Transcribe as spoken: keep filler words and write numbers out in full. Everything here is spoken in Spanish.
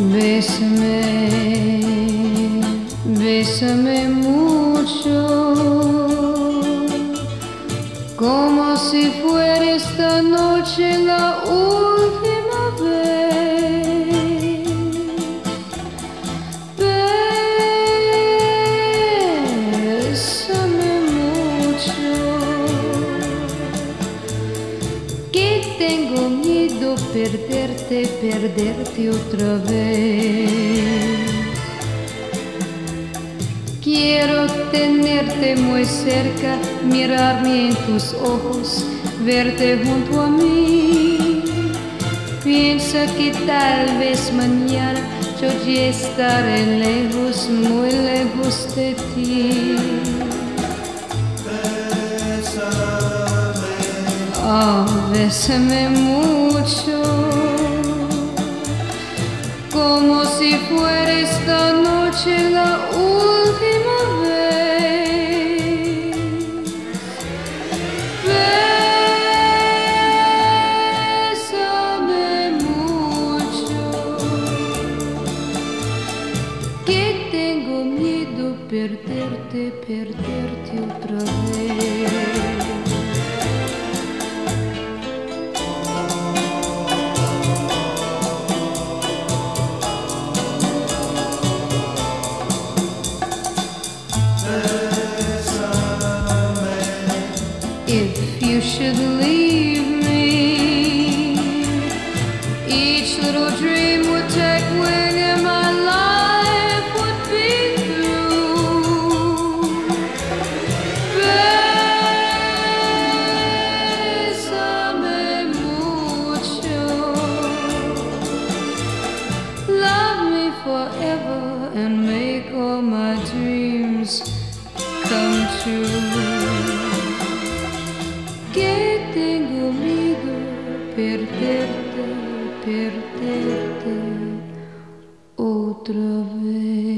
Bésame, bésame mucho, como si fuera esta noche la última vez. Bésame mucho, que tengo miedo perderte, perderte otra vez. Quiero tenerte muy cerca, mirarme en tus ojos, verte junto a mí. Piensa que tal vez mañana yo ya estaré lejos, muy lejos de ti. Oh, bésame mucho, como si fuera esta noche la última vez. Bésame mucho, que tengo miedo perderte, perderte otra vez. If you should leave me, each little dream would take wing and my life would be through. Bésame mucho, love me forever and make all my dreams come true. Que tengo miedo perderte, perderte otra vez.